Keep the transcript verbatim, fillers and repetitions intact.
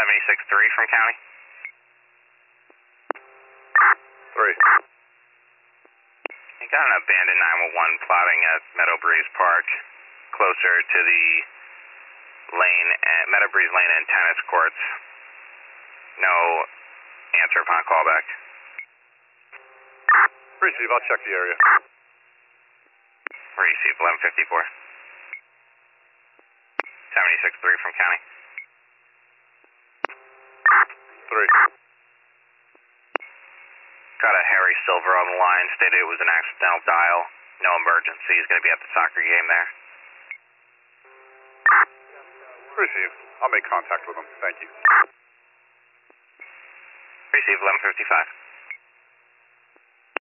seventy-six three from county. Three. You got an abandoned nine one one plotting at Meadow Breeze Park, closer to the lane, at Meadow Breeze Lane and tennis courts. No answer upon callback. Receive, I'll check the area. Receive eleven fifty-four. seventy-six three from county. Three. Got a Harry Silver on the line, stated it was an accidental dial. No emergency, he's going to be at the soccer game there. Receive. I'll make contact with him. Thank you. Receive eleven fifty-five.